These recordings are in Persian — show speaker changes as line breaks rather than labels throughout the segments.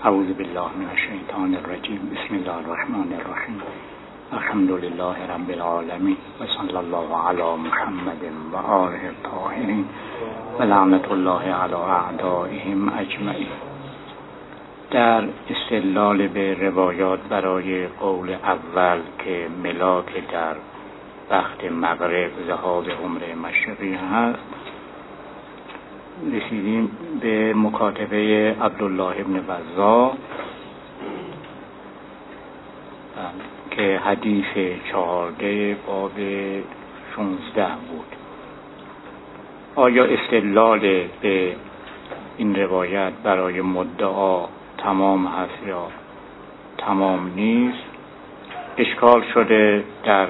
اعوذ بالله من الشیطان الرجیم. بسم الله الرحمن الرحیم. الحمد لله رب العالمین و صلی الله علی محمد و آله الطاهرین و لعنت الله علی اعدائهم اجمعین. در استدلال به روایات برای قول اول که ملاک در وقت مغرب ذهاب عمره مشرقی هست، رسیدیم به مکاتبه عبدالله ابن وضاح که حدیث 14 باب 16 بود. آیا استدلال به این روایت برای مدعا تمام هست یا تمام نیست؟ اشکال شده در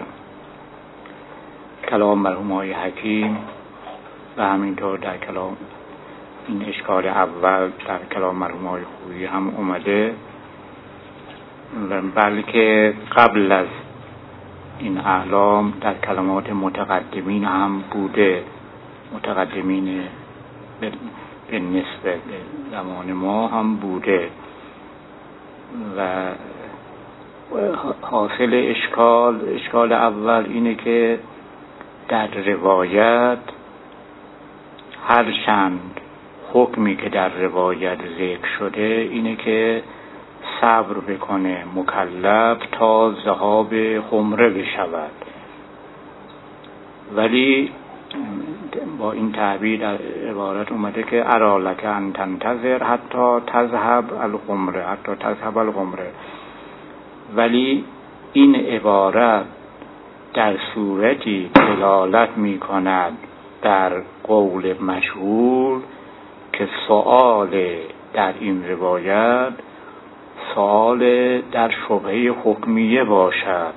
کلام مرحوم آقای حکیم و همینطور در کلام این اشکال اول در کلام مرحوم آقای خویی هم اومده، بلکه قبل از این اعلام در کلمات متقدمین هم بوده، متقدمین به نسبت زمان ما هم بوده. و حاصل اشکال اول اینه که در روایت هرچند حکمی که در روایت ذکر شده اینه که صبر بکنه مکلف تا ذهاب خمره بشود، ولی با این تعبیر در عبارت اومده که ارا لک ان تنتظر حتی تذهب الخمره. ولی این عبارت در صورتی دلالت می کند در قول مشهور که سؤال در این روایت سؤال در شبهه حکمیه باشد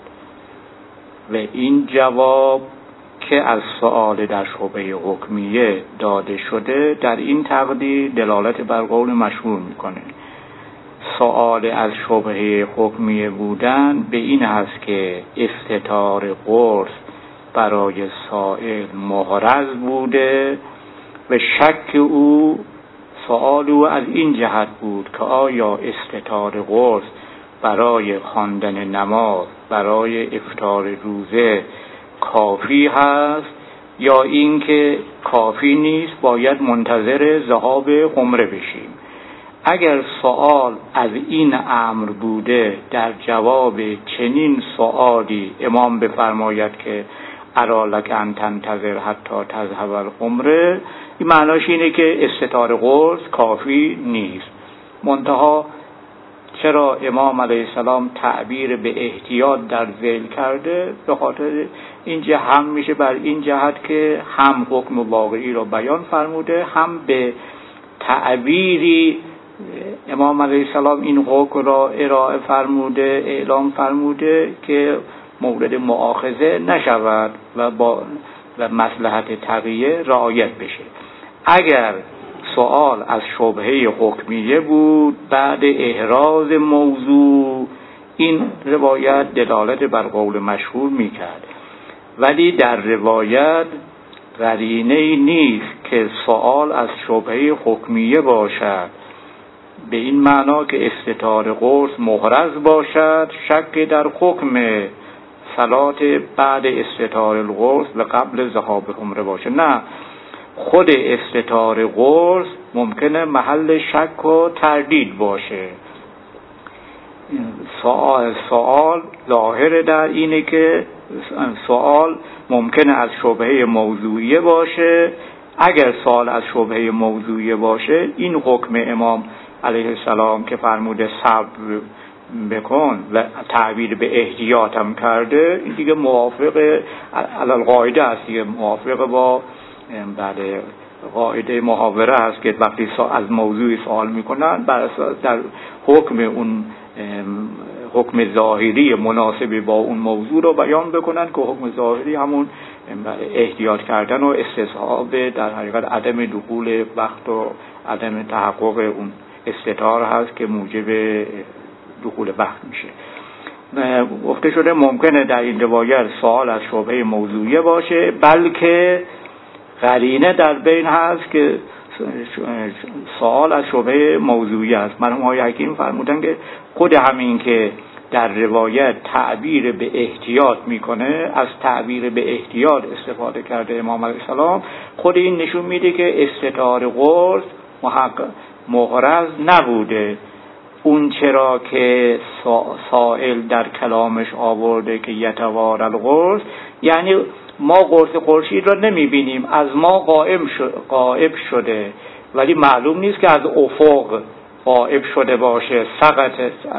و این جواب که از سؤال در شبهه حکمیه داده شده در این تقدیر دلالت بر قول مشهور میکنه. سؤال از شبهه حکمیه بودن به این هست که استتار قرص برای سائل محرز بوده و شک او سؤال او از این جهت بود که آیا استتار قرص برای خواندن نماز برای افطار روزه کافی هست یا اینکه کافی نیست، باید منتظر ذهاب خمره بشیم. اگر سؤال از این امر بوده، در جواب چنین سؤالی امام بفرماید که ارا لک ان تنتظر حتی تذهب الخمره، این معناش اینه که استتار قرص کافی نیست. منتها چرا امام علیه السلام تعبیر به احتیاط در ذیل کرده؟ به خاطر اینجا هم میشه بر این جهت که هم حکم واقعی رو بیان فرموده، هم به تعبیری امام علیه السلام این حکم را ارائه فرموده، اعلام فرموده که مورد مؤاخذه نشود و مصلحت تقیه رعایت بشه. اگر سوال از شبهه حکمیه بود بعد احراز موضوع، این روایت دلالت بر قول مشهور میکرد، ولی در روایت قرینه‌ای نیست که سوال از شبهه حکمیه باشد به این معنا که استتار قرص محرز باشد، شک در حکم صلات بعد استتار القرص و قبل ذهاب خمره باشه. نه، خود استتار قرص ممکنه محل شک و تردید باشه. سوال ظاهر در اینه که سوال ممکنه از شبهه موضوعیه باشه. اگر سوال از شبهه موضوعیه باشه، این حکم امام علیه السلام که فرموده صبر بکن و تعبیر به احتیاط هم کرده، این دیگه موافق علل قاعده است، دیگه موافق با بعد قاعده محاوره هست که وقتی از موضوعی سوال میکنن بر اساس در حکم اون حکم ظاهری مناسب با اون موضوع رو بیان بکنن که حکم ظاهری همون احتیاط کردن و استصحاب در حقیقت عدم دخول وقت و عدم تحقق اون استتار هست که موجب دخول وقت میشه. گفته شده ممکنه در این روایت سوال از شبهه موضوعیه باشه، بلکه قرینه در بین هست که سوال از شبهه موضوعی است. مرحوم آقای حکیم فرمودن که خود همین که در روایت تعبیر به احتیاط میکنه، از تعبیر به احتیاط استفاده کرده امام علیه السلام، خود این نشون میده که استتار قرص محرز نبوده. اون چرا که سائل در کلامش آورده که یتوارى القرص، یعنی ما قرص خورشید را نمیبینیم، از ما غائب شده، ولی معلوم نیست که از افق غائب شده باشه. سقط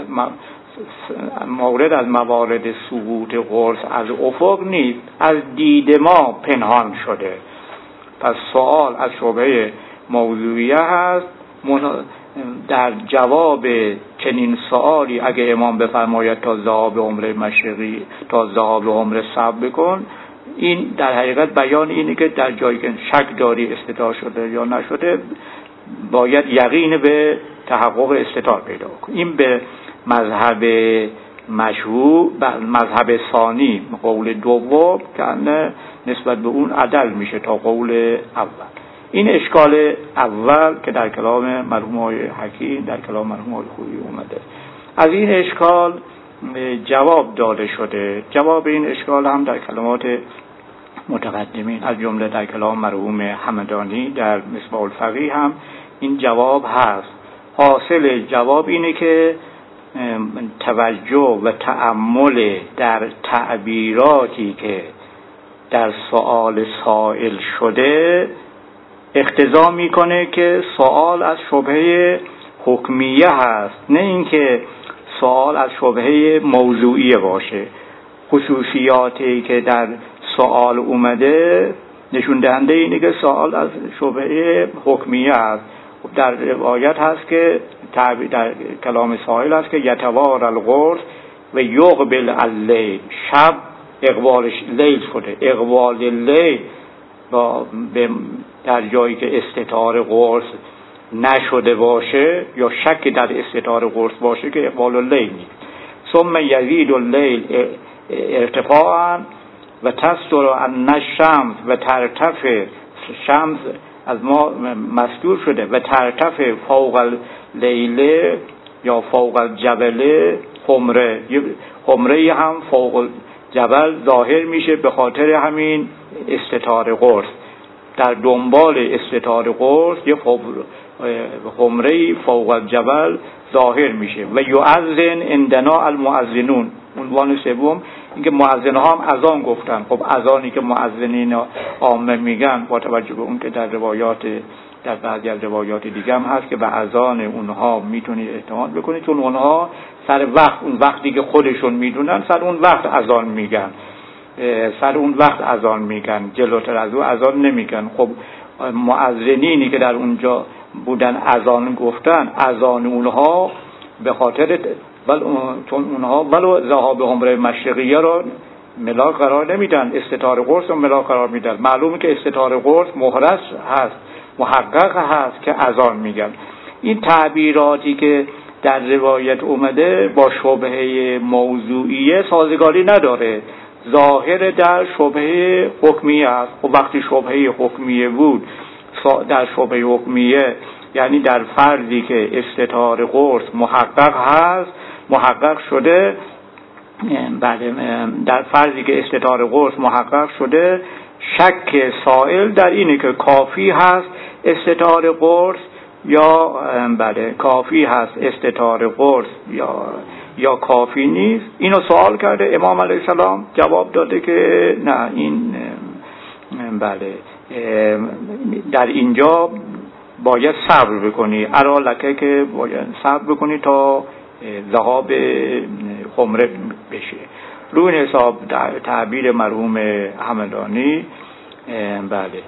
مورد از موارد سقوط قرص از افق نیست، از دید ما پنهان شده. پس سوال از شبهه موضوعیه هست. در جواب چنین سوالی اگه امام بفرماید تا ذهاب عمره مشرقی، تا ذهاب عمره صبر بکن، این در حقیقت بیان اینه که در جایی که شک داری استتار شده یا نشده، باید یقین به تحقق استتار پیدا کن. این به مذهب مشهور، مذهب ثانی، قول دوم که نسبت به اون عدل میشه تا قول اول. این اشکال اول که در کلام مرحوم آقای حکیم، در کلام مرحوم آقای خویی اومده. از این اشکال جواب داده شده. جواب این اشکال هم در کلمات متقدمین، از جمله در کلام مرحوم همدانی در مصباح الفقیه هم این جواب هست. حاصل جواب اینه که توجه و تأمل در تعبیراتی که در سؤال سائل شده اقتضا میکنه که سوال از شبهه حکمیه هست، نه اینکه سوال از شبهه موضوعیه باشه. خصوصیاتی که در سوال اومده نشون دهنده اینه که سوال از شبهه حکمیه هست. در روایت هست که در کلام سائل هست که یتوارى القرص و یقبل اللیل، شب اقبالش لیل شده، اقبال لیل در جایی که استتار قرص نشده باشه یا شک در استتار قرص باشه که اقبال اللیل نیست. ثم یزید اللیل ارتفاعا و تستر عن الشمس و ترتفع، شمس از ما مستور شده و ترتفع فوق اللیل یا فوق الجبل خمره هم فوق جبل ظاهر میشه به خاطر همین استتار قرص. در دنبال استتار قرص یه خمره فوق الجبل ظاهر میشه. و یؤذن عندنا المؤذنون، عنوان سوم اینکه مؤذن ها هم اذان گفتن. خب اذانی که مؤذنین عامه میگن با توجه به اون که در بعضی از روایات دیگه هم هست که به اذان اونها میتونید اعتماد بکنید، چون اونها سر وقت، اون وقتی که خودشون میدونن سر اون وقت اذان میگن، جلوتر از اون اذان نمیگن. خب مؤذنینی که در اونجا بودن اذان گفتن، اذان اونها به خاطر چون اونها ولو ذهاب عمره مشرقیه را ملاک قرار نمیدن، استتار قرص رو ملاک قرار میدن. معلومه که استتار قرص محرز هست، محقق هست که اذان میگن. این تعبیراتی که در روایت اومده با شبهه موضوعیه سازگاری نداره، ظاهر در شبهه حکمیه است. و وقتی شبهه حکمیه بود، در شبهه حکمیه یعنی در فرضی که استتار قرص محقق شده، بله، در فرضی که استتار قرص محقق شده، شک سائل در اینه که کافی هست استتار قرص یا بله کافی هست استتار قرص یا کافی نیست. اینو سوال کرده امام علیه السلام، جواب داده که نه، این بله در اینجا باید صبر بکنی، ارا لکه که باید صبر بکنی تا ذهاب خمره بشه. روی این حساب تعبیر مرحوم همدانی بله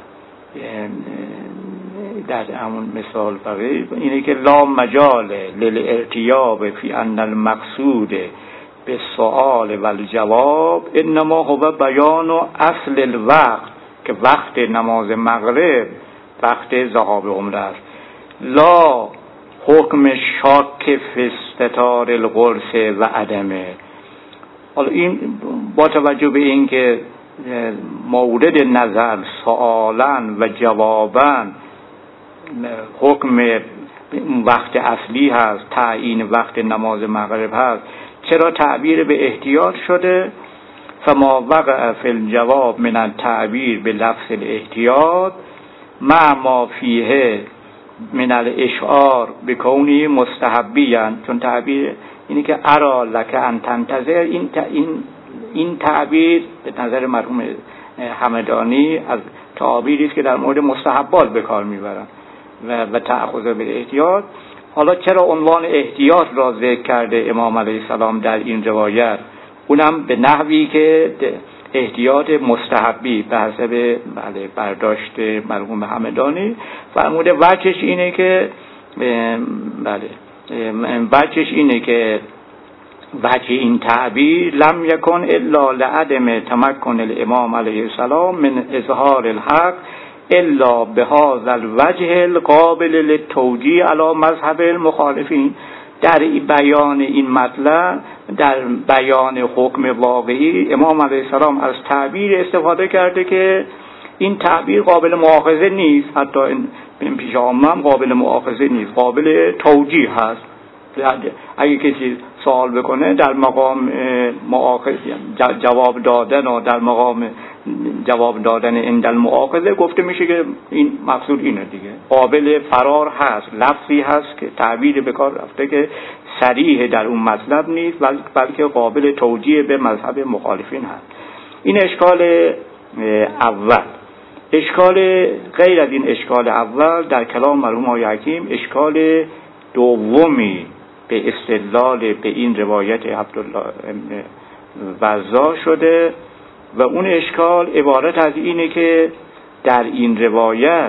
در همون مثال فقیه اینه که لا مجال للارتیاب فی ان المقصود به سؤال و الجواب انما هو بیان اصل الوقت، که وقت نماز مغرب وقت ذهاب عمره است. لا حکم شاک فی استتار القرص و عدمه. حالا این با توجه به این که مورد نظر سؤالن و جوابن حکم وقت اصلی هست، تعیین وقت نماز مغرب هست، چرا تعبیر به احتیاط شده؟ فما وقع فی الجواب من التعبیر به لفظ الاحتیاط مع ما فیه من الاشعار بکونی مستحبیان. چون تعبیر اینی که ارا لک ان تنتظر، این تعبیر به نظر مرحوم همدانی از تعابیری است که در مورد مستحبات به کار میبرن و تأخذ به احتیاط. حالا چرا عنوان احتیاط را ذکر کرده امام علیه السلام در این روایت؟ اونم به نحوی که احتیاط مستحبی به حسب برداشت مرحوم همدانی فرموده. وجهش اینه که وجه این تعبیر لم یکن الا لعدم تمکن الامام علیه السلام من اظهار الحق الا بهذا الوجه القابل للتوجیه علی مذهب المخالفین. در بیان این مطلب، در بیان حکم واقعی، امام علیه السلام از تعبیر استفاده کرده که این تعبیر قابل مؤاخذه نیست، حتی این پیش عامه قابل مؤاخذه نیست، قابل توجیه هست. اگه کسی سوال بکنه در مقام مؤاخذه جواب دادن و در مقام جواب دادن عند المؤاخذه گفته میشه که این مقصود اینه دیگه، قابل فرار هست، لفظی هست که تعبیر به کار رفته که صریح در اون مطلب نیست بلکه قابل توجیه به مذهب مخالفین هست. این اشکال اول. اشکال غیر از این اشکال اول در کلام مرحوم آقای حکیم اشکال دومی به استدلال به این روایت عبدالله وزا شده و اون اشکال عبارت از اینه که در این روایت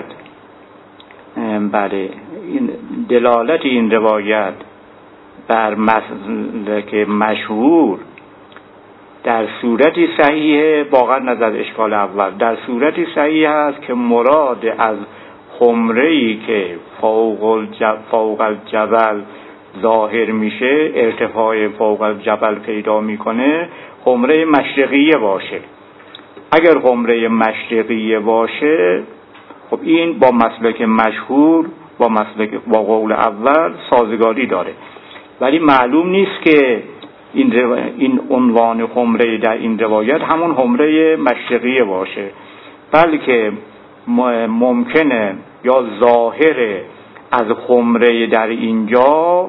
این دلالت این روایت بر مسلک مشهور در صورتی صحیحه، واقعا نظر اشکال اول در صورتی صحیح است که مراد از خمره‌ای که فوق الجبل ظاهر میشه، ارتفاع فوق الجبل پیدا میکنه، خمره مشرقیه باشه. اگر خمره مشرقیه باشه خب این با مسلک مشهور با قول اول سازگاری داره، ولی معلوم نیست که این عنوان خمره در این روایت همون خمره مشرقیه باشه، بلکه ممکنه یا ظاهر از خمره در اینجا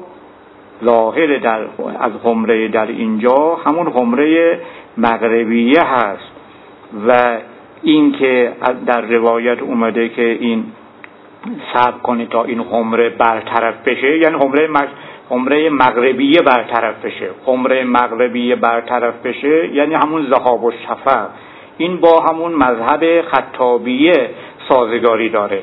همون خمره مغربیه هست و این که در روایت اومده که این صبر کنه تا این خمره برطرف بشه، یعنی خمره مغربیه برطرف بشه. خمره مغربیه برطرف بشه یعنی همون ذهاب الشفق. این با همون مذهب خطابیه سازگاری داره.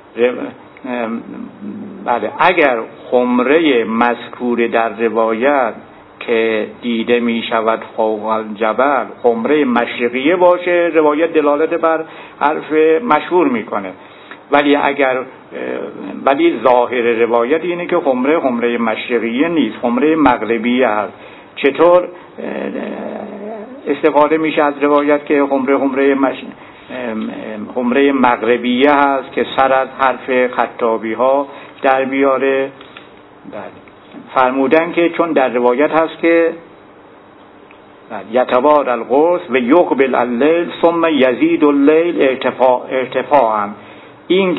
بله، اگر خمره مذکور در روایت که دیده می شود فوق الجبل خمره مشرقیه باشه، روایت دلالت بر حرف مشهور میکنه، ولی ظاهر روایت اینه که خمره مشرقیه نیست، خمره مغربیه هست. چطور استفاده میشه از روایت که خمره مغربیه هست که سر از حرف خطابی ها در بیاره؟ فرمودن که چون در روایت هست که یتوار القرص و یقبل اللیل ثم یزید اللیل ارتفاعا. این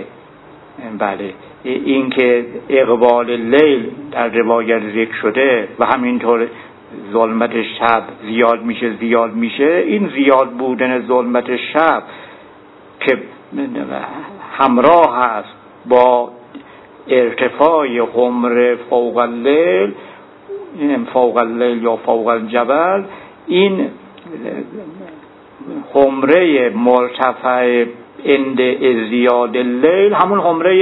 که اقبال لیل در روایت ذکر شده و همینطور ظلمت شب زیاد میشه، این زیاد بودن ظلمت شب که همراه هست با ارتفاع خمر فوق اللیل یا فوق الجبل، این خمره مرتفع عند ازدیاد اللیل همون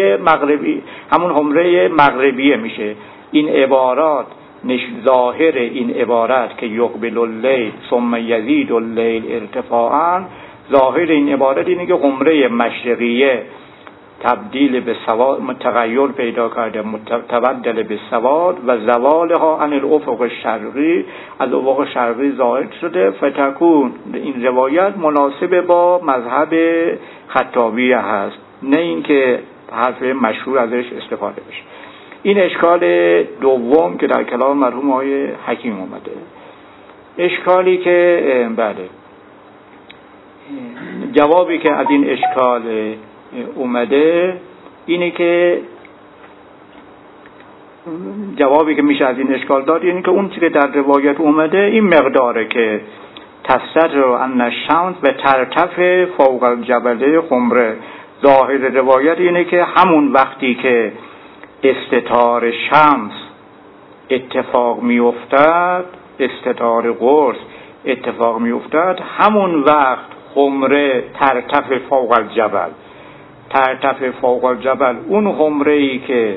خمره مغربیه میشه. این عبارات ظاهر این عبارت که یقبل اللیل ثم یزید اللیل ارتفاعا، ظاهر این عبارت اینه که خمره مشرقیه تبدیل به سواد، تغییر پیدا کرده، تبدل به سواد و زوالها عن الافق الشرقی، از افق شرقی ظاهر شده. فتکون این روایت مناسب با مذهب خطابیه هست، نه اینکه حرف مشهور ازش استفاده بشه. این اشکال دوم که در کلام مرحوم آقای حکیم اومده. اشکالی که بله، جوابی که از این اشکال اومده اینه که جوابی که میشه از این اشکال داد اینه که اون چیزی که در روایت اومده این مقداره که تستر ان الشمس و ترتفع فوق الجبل خمره. ظاهر روایت اینه که همون وقتی که استتار شمس اتفاق میافتد، استتار قرص اتفاق میافتد، همون وقت خمره ترتفع فوق الجبل. ترتفع فوق الجبل اون خمره‌ای که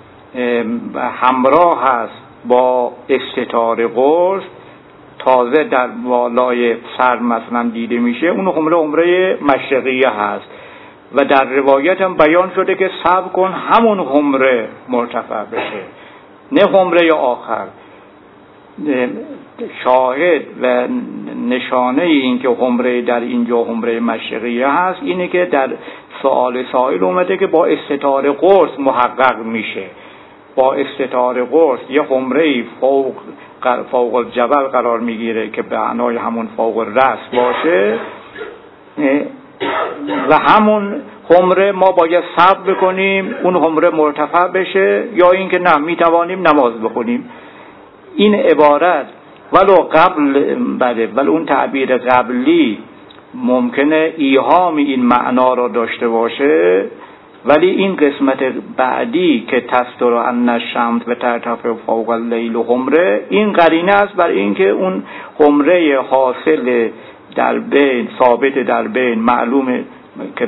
همراه هست با استتار قرص تازه در بالای سر مثلا دیده میشه، اون خمره مشرقیه هست و در روایت هم بیان شده که صبر کن همون خمره مرتفع بشه، نه خمره آخر. شاهد و نشانه این که خمره در اینجا خمره مشرقیه هست اینه که در سؤال سائل اومده که با استتار قرص محقق میشه. با استتار قرص یه خمره فوق الجبل قرار میگیره که به معنای همون فوق الرأس باشه و همون خمره ما باید صبر بکنیم اون خمره مرتفع بشه، یا اینکه نه میتوانیم نماز بخونیم. این عبارت ولو قبل بله، ولی اون تعبیر قبلی ممکنه ایهام این معنا را داشته باشه، ولی این قسمت بعدی که تستر ان الشمس و ترتفع فوق اللیل خمره، این قرینه است بر اینکه اون خمره حاصل در بین، ثابت در بین، معلومه که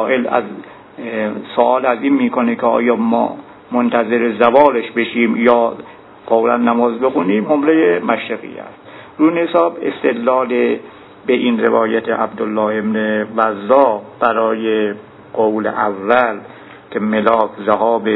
سوال از این میکنه که آیا ما منتظر زوالش بشیم یا فوراً نماز بخونیم، خمره مشرقی است. رو حساب استدلال به این روایت عبدالله ابن وضاح برای قول اول که ملاک ذهاب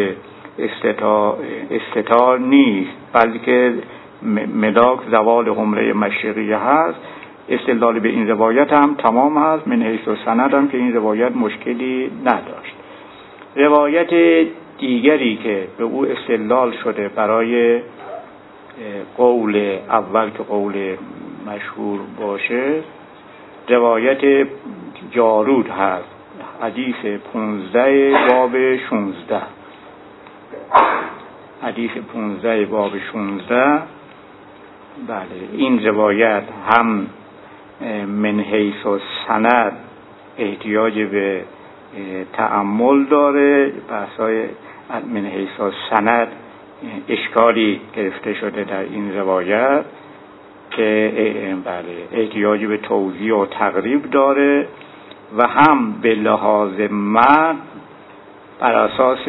استتار نیست بلکه ملاک زوال خمره مشرقی هست، استدلال به این روایت هم تمام هست، من حیث سند هم که این روایت مشکلی نداشت. روایت دیگری که به او استدلال شده برای قول اول که قول مشهور باشه، روایت جارود هست، حدیث 15 باب 16. حدیث 15 باب 16. بله، این روایت هم من حیث سند احتیاج به تأمل داره، بحثای من حیث سند اشکالی گرفته شده در این روایت که بله احتیاج به توضیح و تقریب داره و هم به لحاظ متن بر اساس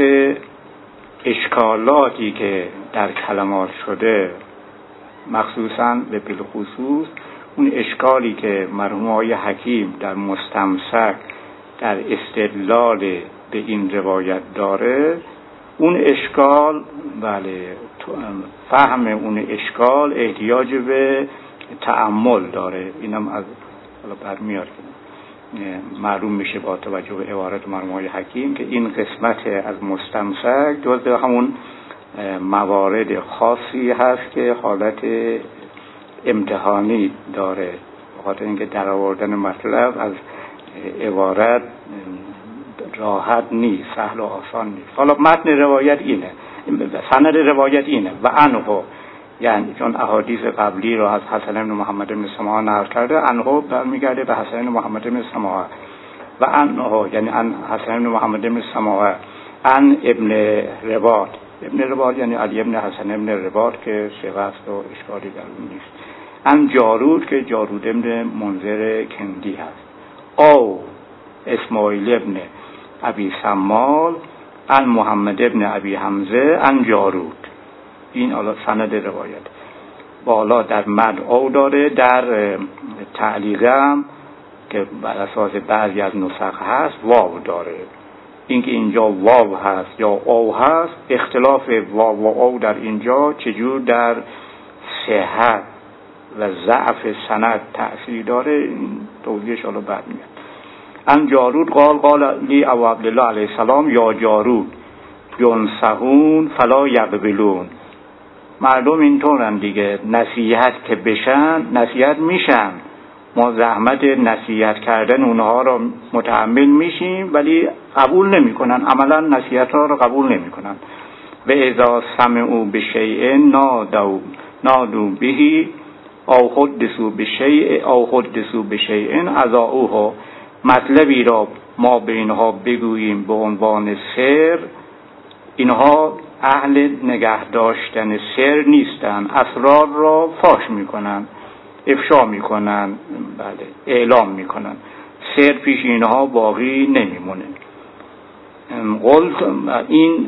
اشکالاتی که در کلمات شده، مخصوصاً به بالخصوص اون اشکالی که مرحوم آقای حکیم در مستمسک در استدلال به این روایت داره، اون اشکال بله فهم اون اشکال احتیاج به تأمل داره. اینم از حالا برمیاد معلوم میشه با توجه به عبارت مرحوم آقای حکیم که این قسمت از مستمسک جزء همون موارد خاصی هست که حالت امتحانی داره، بخاطر اینکه در آوردن مطلب از عبارت راحت نیست، سهل و آسان نیست. حالا متن روایت اینه، سند روایت اینه و انهو، یعنی چون احادیث قبلی رو از حسن بن محمد بن سماع نقل کرده، انهو برمیگرده به حسن بن محمد بن سماع و انهو یعنی ان حسن بن محمد بن سماع ان ابن رباط. ابن رباط یعنی علی ابن حسن ابن رباط که ثقه است و اشکالی در اون نیست. ان جارود که جارود ابن منذر کندی هست. او اسماعیل ابن ابی سمال ان محمد ابن ابی حمزه ان جارود. این حالا سند روایت. بالا در مد او داره، در تعلیقم که بر اساس بعضی از نسخ هست واو داره. اینکه اینجا واو هست یا او هست، اختلاف واو و او در اینجا چجور در صحت و ضعف سند تأثیر داره، این توضیحش حالا بعد میاد. ان جارود قال لی ابو عبدالله علیه السلام یا جارود ینصحون فلا یقبلون. مردم اینطورن دیگه، نصیحت که بشن نصیحت میشن، ما زحمت نصیحت کردن اونها رو متحمل میشیم ولی قبول نمیکنن، عملا نصیحت ها رو قبول نمیکنن. و اذا سمعوا بشیء نادوا به او حدثوا بشیء اذاعوه. مطلبی را ما به اینها بگوییم به عنوان سر، اینها اهل نگه داشتن سر نیستن، اسرار را فاش میکنن، افشا میکنن، بله اعلام میکنن، سر پیش اینها باقی نمیمونه. این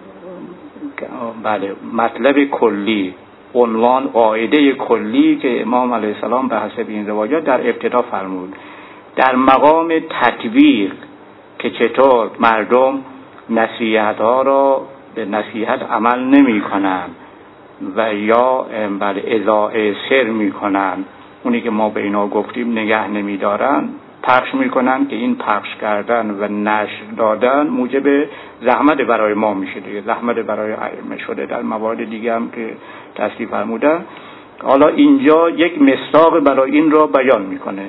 بله مطلب کلی، عنوان قاعده کلی که امام علیه السلام به حسب این روایات در ابتدا فرمود. در مقام تطبیق که چطور مردم نصیحت ها را به نصیحت عمل نمی کنن و یا بله اضاعه سر می کنن، اونی که ما به اینا گفتیم نگه نمی دارن، پخش می کنن که این پخش کردن و نشر دادن موجب زحمت برای ما میشه دیگه، زحمت برای ائمه شده. در موارد دیگه هم که تصریح فرمودن. حالا اینجا یک مصداق برای این را بیان میکنه.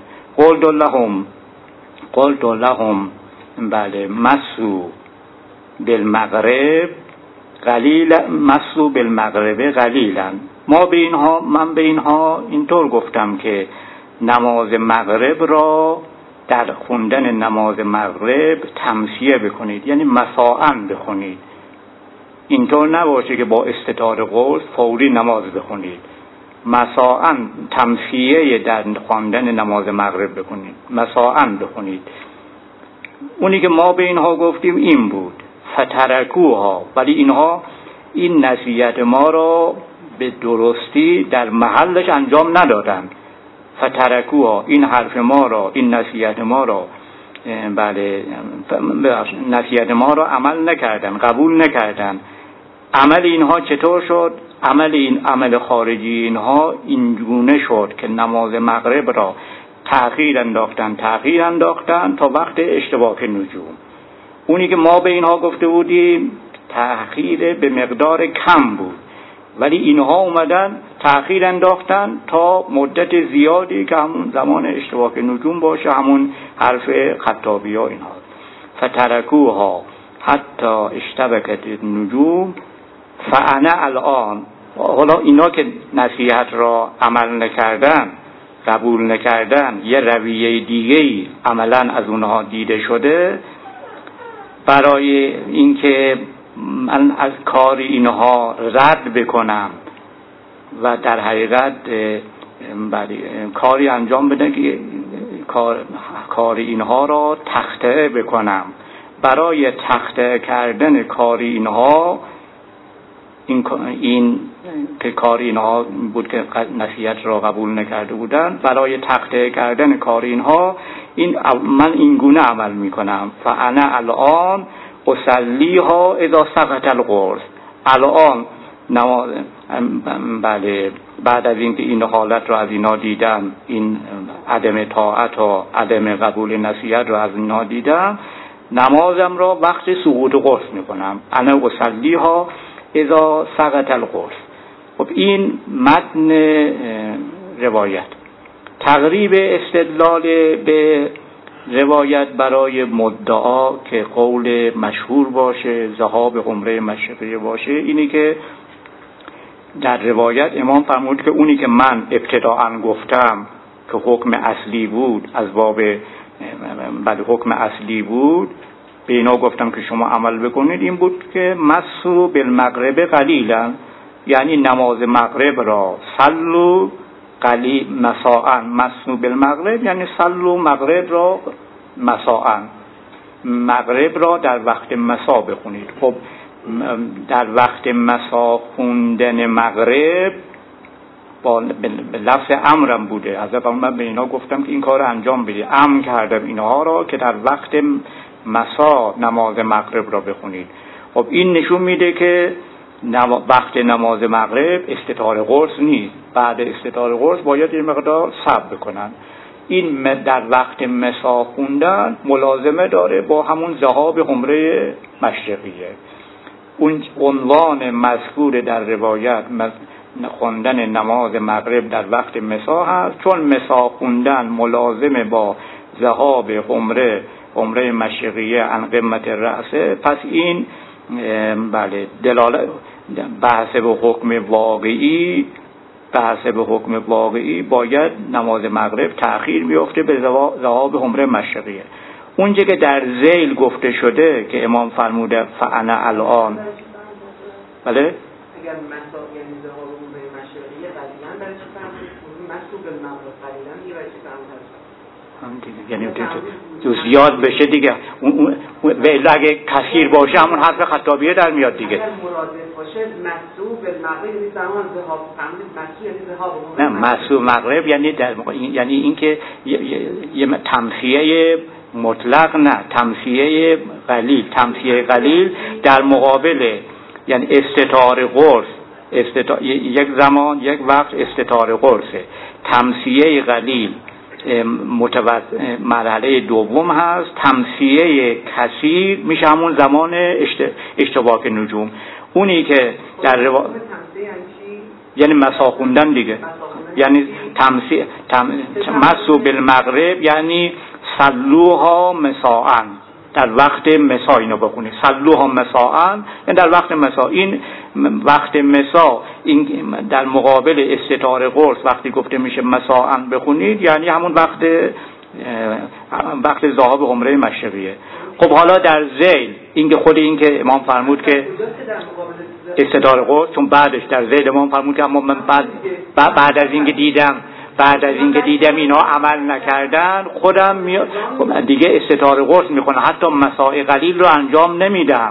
قلت لهم بله مسو بالمغرب قلیلا. من به اینها اینطور گفتم که نماز مغرب را در خوندن نماز مغرب تمثیه بکنید، یعنی مساعن بخونید. اینطور نباشه که با استطار قرص فوری نماز بخونید، مساعن تمثیه در خواندن نماز مغرب بکنید، مساعن بخونید. اونی که ما به اینها گفتیم این بود، فترکوها، ولی اینها این نصیحت ما را به درستی در محلش انجام ندادن. فترکوها، این حرف ما را، این نصیحت ما را بله نصیحت ما را عمل نکردن، قبول نکردن. عمل اینها چطور شد؟ عمل خارجی اینها اینگونه شد که نماز مغرب را تأخیر انداختن تا وقت اشتباک نجوم. اونی که ما به اینها گفته بودیم تأخیر به مقدار کم بود، ولی اینها اومدن تأخیر انداختن تا مدت زیادی که همون زمان اشتباک نجوم باشه، همون حرف خطابی ها اینها. فترکوها حتی اشتبکت النجوم فانا الان. حالا اینا که نصیحت را عمل نکردن، قبول نکردن، یه رویه دیگه‌ای عملا از اونها دیده شده، برای اینکه من از کار اینها رد بکنم و در حقیقت کاری انجام بدم که کار اینها را تخطئه بکنم، برای تخطئه کردن کار اینها، این که کار اینها بود که نصیحت را قبول نکرده بودن، برای تخطئه کردن کار اینها من این گونه عمل میکنم. فانا الان اصلیها اذا سقط القرص. الان نماز بله بعد از اینکه این حالت را از اینا دیدم، این عدم طاعت و عدم قبول نصیحت را از اینا دیدم، نمازم را وقت سقوط قرص میکنم. انا اصلیها اذا سقط القرص. خب این متن روایت. تقریب استدلال به روایت برای مدعا که قول مشهور باشه، ذهاب عمره مشرقه باشه، اینی که در روایت امام فرمود که اونی که من ابتداءً گفتم که حکم اصلی بود، از باب بعد حکم اصلی بود، به اینا گفتم که شما عمل بکنید، این بود که مسو بالمغرب قلیلا، یعنی نماز مغرب را صلو قلیل مساءً. مسو بالمغرب یعنی صلو مغرب را مساءً، مغرب را در وقت مسا بخونید. خب در وقت مسا خوندن مغرب به لفظ امرم بوده. حضرت من به اینا گفتم که این کار انجام بدید، امر کردم اینها را که در وقت مسا نماز مغرب را بخونید. خب این نشون میده که وقت نماز مغرب استطار قرص نیست، بعد استطار قرص باید این مقدار صبر بکنن. این در وقت مسا خوندن ملازمه داره با همون ذهاب حمره مشرقیه. اون عنوان مذکور در روایت خوندن نماز مغرب در وقت مسا هست، چون مسا خوندن ملازمه با ذهاب حمره مشرقیه عن قمت رأسه، پس این بله دلالت بحث به حکم واقعی باید نماز مغرب تأخیر بیفته به ذهاب حمره مشرقیه. اونجا که در ذیل گفته شده که امام فرموده فانا الان، بله
اگر مسا یعنی ذهاب حمره مشرقیه قضیه برای چی فرمودید؟ مسو به مغرب قلیلا دیگه برای چی فرمودید؟
هم دیگه یعنی تو زیاد بشه دیگه و اگه کثیر باشه همون حرف خطابیه در میاد دیگه.
اگر مرادف باشه مسو به مغرب یعنی زمان ذهاب، فرمودید مسو یعنی ذهاب.
نه مسو مغرب یعنی اینکه یه تمثیه مطلق، نه تمثیه قلیل در مقابل یعنی استتار قرص، یک زمان یک وقت استتار قرصه. تمثیه قلیل مرحله دوم هست. تمثیه کثیر میشه همون زمان اشتباک نجوم. اونی که در یعنی مسا خوندن دیگه، یعنی مسو بالمغرب یعنی صلوها مساءً، در وقت مسا اینو بخونید. صلوها مساءً یعنی در وقت مسا. این وقت مسا این در مقابل استتار قرص وقتی گفته میشه مساءً بخونید یعنی همون وقت ذهاب حمره مشرقیه. خب حالا در ذیل این که خود این که امام فرمود که استتار قرص، چون بعدش در ذیل امام فرمود که اما من بعد از اینکه دیدم اینا عمل نکردن خودم دیگه استتار قرص میکنه، حتی مساء قلیل رو انجام نمیدم.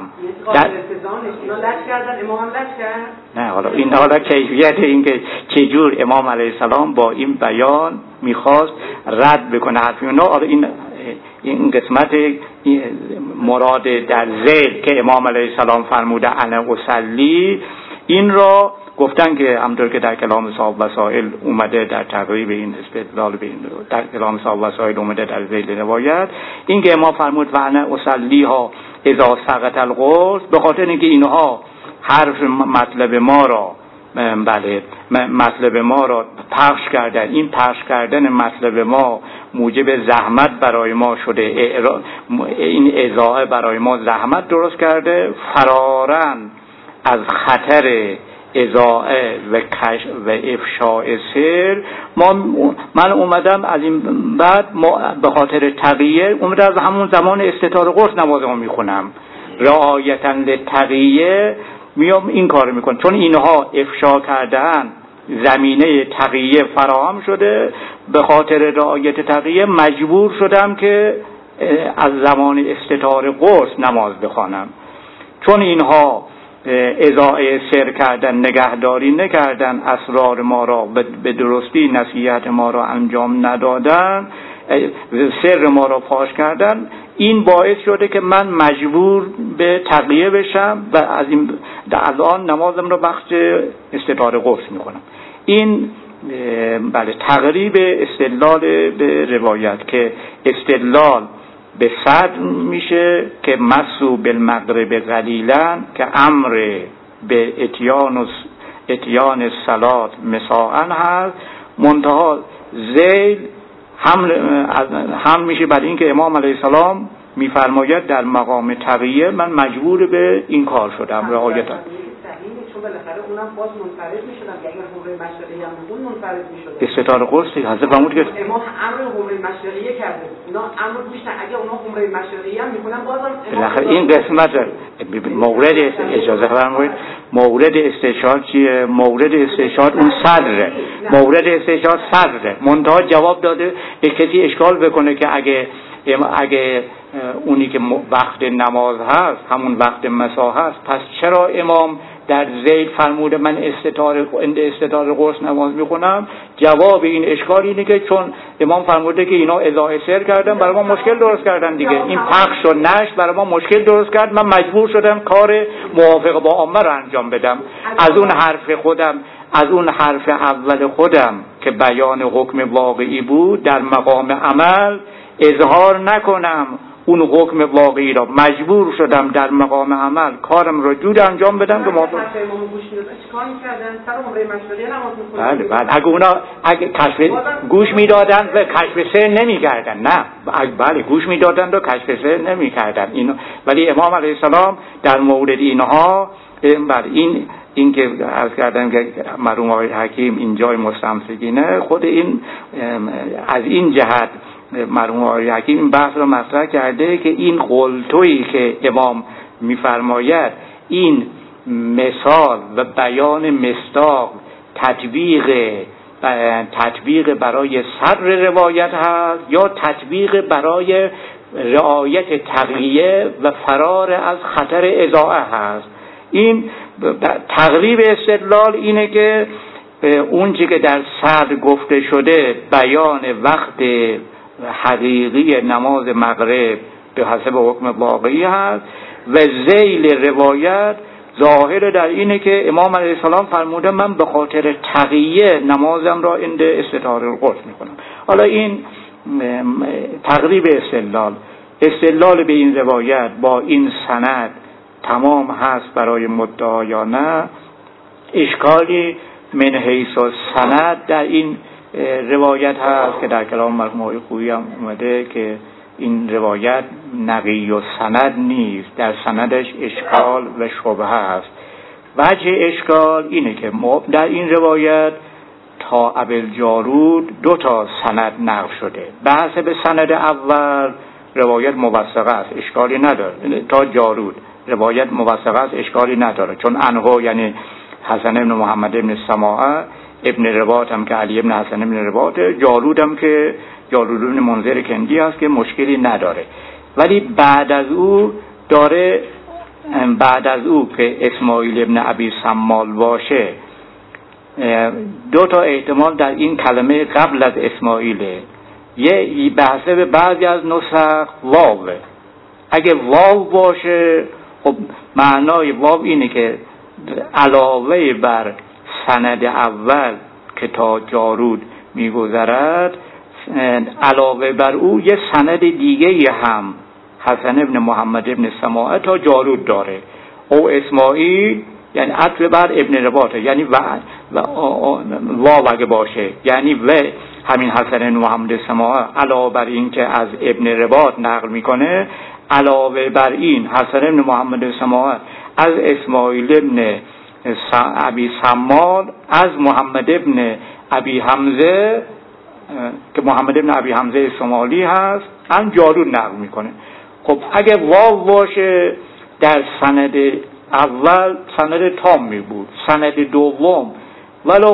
نه حالا کیفیت این که چجور امام علیه السلام با این بیان میخواست رد بکنه حرف اونا. حالا این قسمت مراد در ذیل که امام علیه السلام فرموده انا اصلی، این را گفتن که همونطور که در کلام صاحب وسائل اومده در تقریب این استدلال به این در کلام صاحب وسائل اومده در ذیل روایت، این که امام فرمود و انا اصلی ها اذا سقط القرص، به خاطر اینکه اینها حرف مطلب ما را پخش کردن. این پخش کردن مطلب ما موجب زحمت برای ما شده، این اضاعه برای ما زحمت درست کرده. فرارن از خطر اضاعه و افشاء سر، من اومدم از این بعد به خاطر تقیه اومدم از همون زمان استتار قرص نمازمو میخونم، رعایتا للتقیه میام این کار میکنم، چون اینها افشا کردن زمینه تقیه فراهم شده، به خاطر رعایت تقیه مجبور شدم که از زمان استتار قرص نماز بخوانم. چون اینها اضاعه سر کردن، نگهداری نکردن، اسرار ما را به درستی نصیحت ما را انجام ندادن، سر ما را فاش کردن، این باعث شده که من مجبور به تقیه بشم و از این الان نمازم را وقت استتار قرص میکنم. این بله تقریب استدلال به روایت که استدلال به صدر میشه که مسو بالمغرب قلیلا که امر به اتیان صلات مساءً هست. منتها ذیل هم میشه برای اینکه امام علیه السلام میفرماید در مقام تقیه من مجبور به این کار شدم رعایت.
چون بالاخره اونم باز منفرد میشدن، اگر حمره مشرقی هم بود منفرد میشدن.
استتار قرص حضرت فرمود که
امام امر حمره مشرقیه کرده، اونا امر میشن اگه اونا حمره مشرقی هم میکنن بازم
بالاخره این قسمت مورد اجازه فرمایید مورد استشهاد چیه؟ مورد استشهاد اون صدره، مورد استشهاد صدره. منتها جواب داده کسی اشکال بکنه که اگه اونی که وقت نماز هست همون وقت مسا هست، پس چرا امام در ذیل فرموده من استتار قرص نماز میخونم؟ جواب این اشکال اینه که چون امام فرموده که اینا اضاعه سر کردن، برای ما مشکل درست کردن دیگه، این پخش و نشر برای ما مشکل درست کرد، من مجبور شدم کار موافق با عامه رو انجام بدم. از اون حرف اول خودم که بیان حکم واقعی بود در مقام عمل اظهار نکنم اون حکم واقعی را، مجبور شدم در مقام عمل کارم را جور انجام بدم که ما بله اگه اونا گوش میدادن و کشف سر نمی‌کردن، نه بله گوش میدادن و کشف سر نمی‌کردن اینو، ولی امام علیه السلام در مورد اینها این که عرض کردم که مرحوم آقای حکیم اینجای مستمسکینه، خود این از این جهت مرحوم آقای حکیم این بحث را مطرح کرده که این قلتویی که امام میفرماید این مثال و بیان مصداق تطبیق برای صدر روایت هست یا تطبیق برای رعایت تقیه و فرار از خطر اضاعه هست. این تقریب استدلال اینه که اون چی که در صدر گفته شده بیان وقت حقیقی نماز مغرب به حسب حکم واقعی هست و ذیل روایت ظاهر در اینه که امام علیه السلام فرموده من به خاطر تقیه نمازم را عند استطار القدس میکنم. حالا این تقریب استدلال به این روایت با این سند تمام هست برای مدعا یا نه، اشکالی من حیث السند در این روایت هست که در کلام مرحوم آقای خویی هم اومده که این روایت نقی و سند نیست، در سندش اشکال و شبهه است. وجه اشکال اینه که در این روایت تا ابوالجارود 2 سند نقل شده، بحث به سند اول روایت موثقه است اشکالی نداره، تا جارود روایت موثقه است اشکالی نداره، چون انها یعنی حسن ابن محمد ابن سماعه، ابن رباط هم که علی ابن حسن ابن رباطه، جارود هم که جارود ابن منذر کندی هست که مشکلی نداره. ولی بعد از او که اسماعیل ابن ابی سمال باشه 2 احتمال در این کلمه قبل از اسماعیله، یه بحثه به بعضی از نسخ واو، اگه واو باشه خب معنای واو اینه که علاوه بر سند اول که تا جارود میگذرد علاوه بر او یه سند دیگه هم حسن ابن محمد ابن سماعه تا جارود داره، او اسماعیل یعنی عطف بر ابن رباطه، یعنی واو اگه باشه یعنی و همین حسن ابن محمد سماعه علاوه بر این که از ابن رباط نقل میکنه، علاوه بر این حسن ابن محمد سماعه از اسماعیل ابن ابی سمال از محمد ابن ابی حمزه که محمد ابن ابی حمزه سمالی هست ان جارود نقل میکنه. خب اگه واو باشه در سند اول سند تام می بود، سند دوم ولو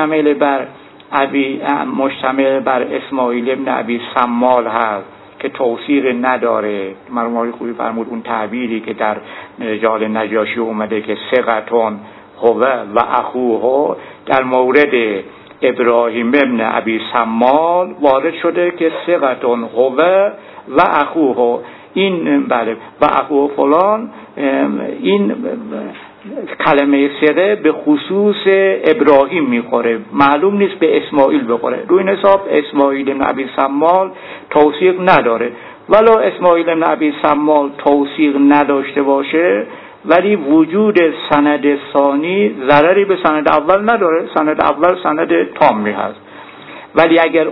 مشتمل بر اسماعیل ابن ابی سمال هست که توثیق نداره. مرحوم آقای خویی فرمود اون تعبیری که در رجال نجاشی اومده که ثقتون هو و اخوه، در مورد ابراهیم ابن ابی سمال وارد شده که ثقتون هو و اخوه، این بله و اخوه فلان، این کلمه ثقه به خصوص ابراهیم میخوره، معلوم نیست به اسماعیل بخوره. روی این حساب اسماعیل ابن ابی سمال توثیق نداره، ولو اسماعیل ابن ابی سمال توثیق نداشته باشه ولی وجود سند ثانی ضرری به سند اول نداره، سند اول سند تامی هست. ولی اگر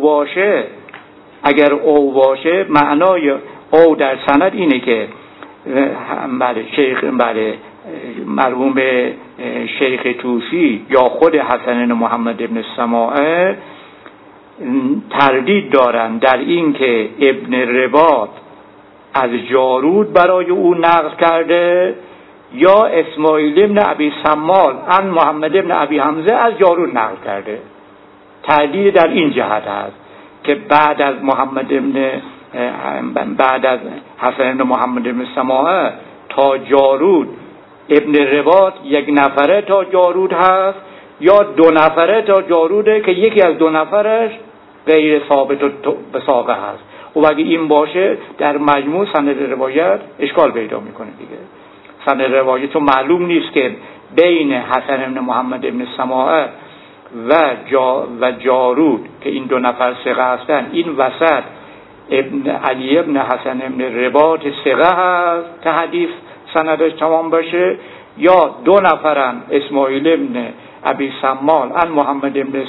او باشه معنای او در سند اینه که مرحوم شیخ توسی یا خود حسن محمد ابن سماعه تردید دارن در این که ابن رباط از جارود برای او نقل کرده یا اسماعیل ابن ابی سمال ان محمد ابن ابی حمزه از جارود نقل کرده. تردید در این جهت است که بعد از حسن ابن محمد ابن سماعه تا جارود ابن رباط 1 نفره تا جارود هست یا 2 نفره تا جاروده که یکی از 2 نفرش غیر ثابت به ساقه هست. و اگه این باشه در مجموع سند روایت اشکال پیدا میکنه دیگه. سند روایت تو معلوم نیست که بین حسن ابن محمد ابن سماعه و جارود که این دو نفر ثقه هستن، این وسط علی ابن حسن ابن رباط ثقه هست که حدیث سندش تمام باشه، یا دو نفرن اسماعیل ابن ابی سمال از محمد ابن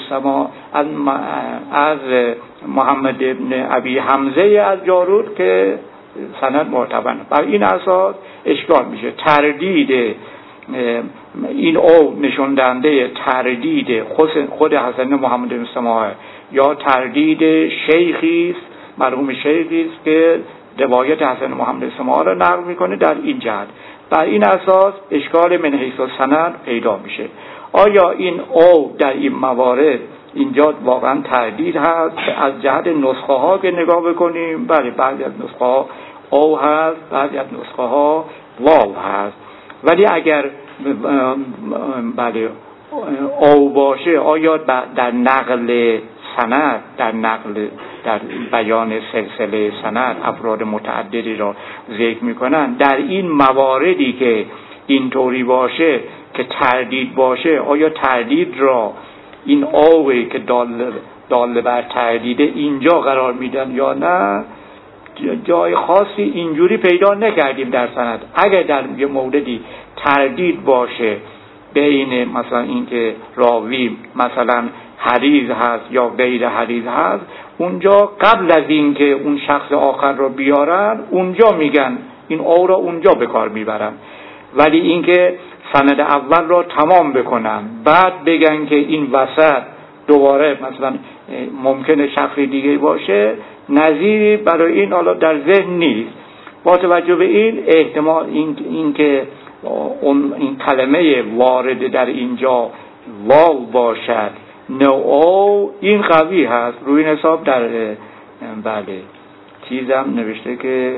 از محمد ابن ابی حمزه از جارود که سند معتبر. بر این اساس اشکال میشه. تردید این او نشون دهنده تردید خود حسن محمد بن سماع یا تردید شیخی است، مرحوم شیخی است که روایت حسن محمد بن سماع را نقل میکنه. در این جهت بر این اساس اشکال من حیث السند پیدا میشه. آیا این او در این موارد اینجا واقعا تردید هست؟ از جهت نسخه ها که نگاه بکنیم، بله بعضی از نسخه ها او هست، بعضی از نسخه ها واو هست. ولی اگر بله او باشه، آیا در نقل سند، در بیان سلسله سند افراد متعددی را ذکر میکنن، در این مواردی که اینطوری باشه که تردید باشه، آیا تردید را این اوی که دال بر تردیده اینجا قرار میدن یا نه؟ جای خاصی اینجوری پیدا نکردیم در سند. اگر در یه موردی تردید باشه بین مثلا اینکه راوی مثلا حریز هست یا غیر حریز هست، اونجا قبل از اینکه اون شخص آخر رو بیارن اونجا میگن این او را اونجا به کار میبرن. ولی اینکه سند اول را تمام بکنن بعد بگن که این وسط دوباره مثلا ممکنه شخص دیگه باشه، نظیری برای این حالا در ذهن نیست. با توجه به این احتمال این که این کلمه وارد در اینجا واو باشد نه او، این قوی هست. روی این حساب در بله چیزم نوشته که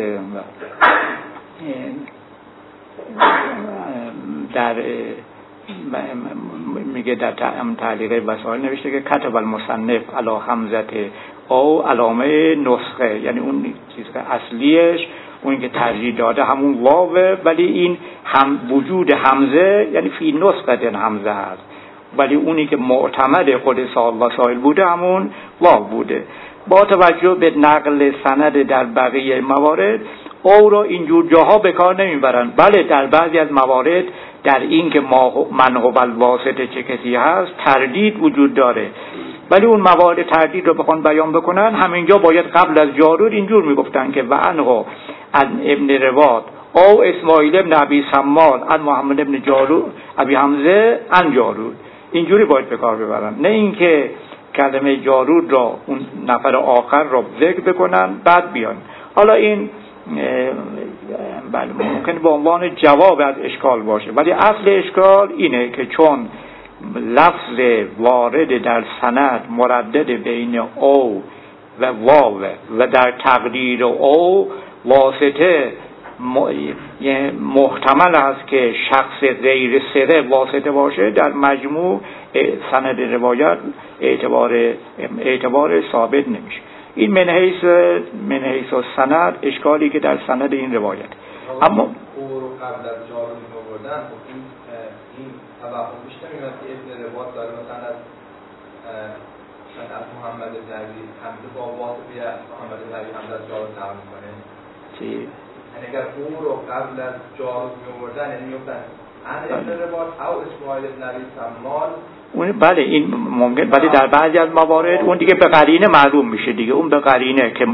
در میگه در تعلیق وسائل نوشته که کتب المصنف علی حمزه او علامه نسخه، یعنی اون چیز که اصلیش اون که ترجیح داده همون واوه، ولی این هم وجود حمزه یعنی فی نسخه حمزه هست، ولی اونی که معتمد خود وسائل بوده همون واو بوده. با توجه به نقل سند در بقیه موارد او را اینجور جاها به کار نمیبرن. بله در بعضی از موارد در این که من هو الواسطه چه کسی هست تردید وجود داره، ولی اون موارد تردید رو بخوان بیان بکنن همینجا باید قبل از جارود اینجور میگفتن که و انه عن ابن رباط او اسماعیل ابن ابی سمال عن محمد ابن جارود ابی حمزه عن جارود، اینجوری باید به کار ببرن، نه اینکه کلمه جارود را اون نفر آخر را ذکر بکنن بعد بیان. حالا این بله ممکن به عنوان جواب از اشکال باشه، ولی اصل اشکال اینه که چون لفظ وارد در سند مردد بین او و واو و در تقدیر او واسطه محتمل است که شخص غیر ثقه واسطه باشه، در مجموع سند روایت اعتبار ثابت نمیشه. این من حیث سند اشکالی که در سند این روایت. اما
او رو قبل از جارود آوردن، این توهم بیشتر میاد که ابن رباط داره مثلا از محمد بن ابی حمزه با واسطه محمد بن ابی حمزه از جارود نقل میکنه.
چی؟
یعنی اگر او رو قبل از جارود میآوردن یعنی میگفتن ان ابن رباط او اسماعیل بن ابی سمال،
اون بله این ممکن، ولی در بعضی از موارد اون دیگه به قرینه معلوم میشه دیگه، اون به قرینه که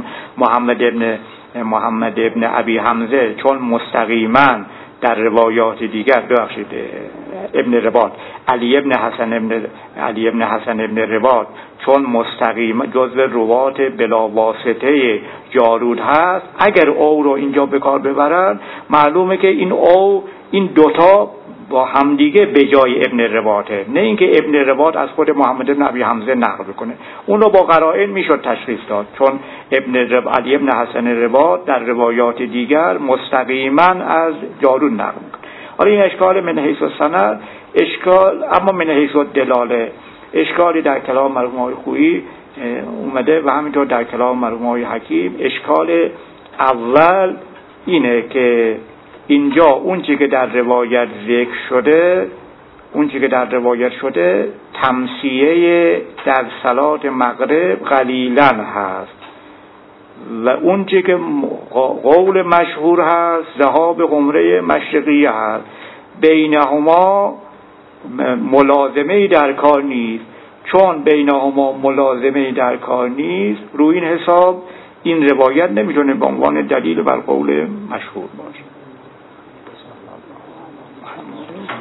محمد ابن ابی حمزه چون مستقیما در روایات دیگر ببخشید ابن رباط علی ابن حسن ابن رباط چون مستقیما جزو روات بلا واسطه جارود هست، اگر او رو اینجا به کار ببرن معلومه که این دوتا با همدیگه به جای ابن رباطه، نه اینکه ابن رباط از خود محمد بن ابی حمزه نقل بکنه. اون رو با قرائن میشد تشخیص داد، چون علی ابن حسن رباط در روایات دیگر مستقیما از جارود نقل میکنه. حالا این اشکال من حیث السند اشکال، اما من حیث الدلاله اشکالی در کلام مرحوم آقای خویی اومده و همینطور در کلام مرحوم آقای حکیم. اشکال اول اینه که اینجا اون چی که در روایت ذکر شده تمسیه در صلات مغرب قلیلا هست و اون چه که قول مشهور هست ذهاب قمره مشرقیه هست. بینهما ملازمه در کار نیست. چون بینهما ملازمه در کار نیست، روی این حساب این روایت نمیتونه به عنوان دلیل بر قول مشهور باشه.